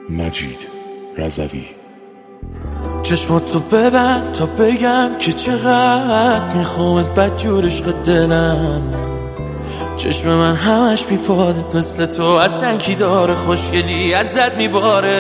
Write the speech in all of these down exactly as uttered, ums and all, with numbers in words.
مجید رضوی. چشماتو ببند تا بگم که چقدر میخوامت بدجور عشق دلم. چشم من همش بیپادت مثل تو اصلا کی داره، خوشگلی ازت میباره.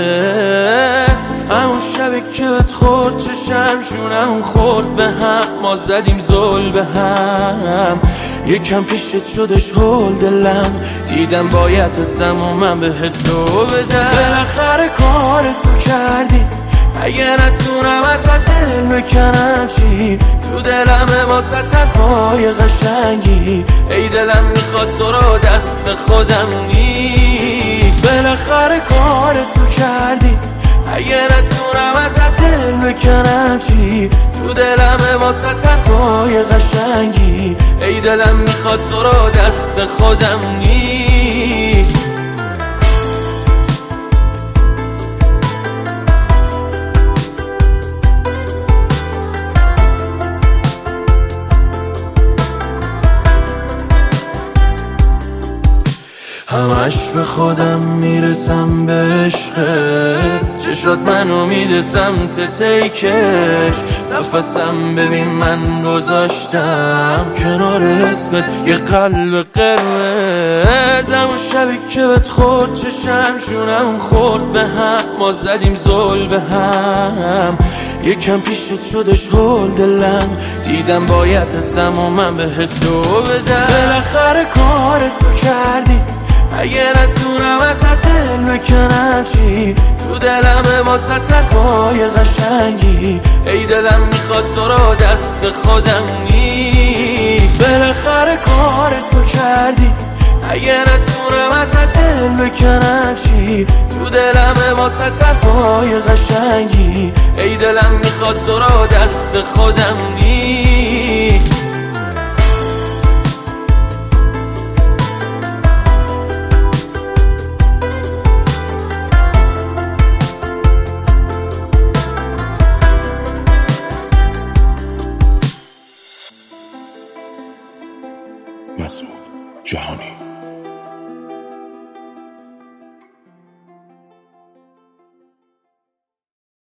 همون شبه که بهت خورد چشم شونم خورد به هم، ما زدیم زل به هم. یکم پیشت شدش هول دلم، دیدم باید ازم و من بهت لو بدم. بالاخره کارتو کردی، اگه نتونم ازت دل بکنم چی؟ تو دلمه واسه طرفای قشنگی، ای دلم میخواد تو رو دست خودم نی. بالاخره کارتو کردی، اگه نتونم ازت دل بکنم چی؟ تو دلمه واسه طرفای قشنگی، ای دلم میخواد تو رو دست خودم نی. همش به خودم میرسم به عشقت، چشات منو میده سمت تیکش. نفسم ببین من گذاشتم کنار اسمت یه قلب قرمز. همون شبی که بهت خورد چشم شونم خورد به هم، ما زدیم زل به هم. یکم پیشت شدش هول دلم، دیدم باید ازم و من بهت لو بدم. بالاخره کارتو کردی، اگه نتونم ازت دل بکنم چی؟ تو دلمه واسه طرفای قشنگی، ای دلم میخواد تو رو دست خودم نی. بالاخره کارتو کردی، اگه نتونم ازت دل بکنم چی؟ تو دلمه واسه طرفای قشنگی، ای دلم میخواد تو رو دست خودم نی. مسعود جهانی.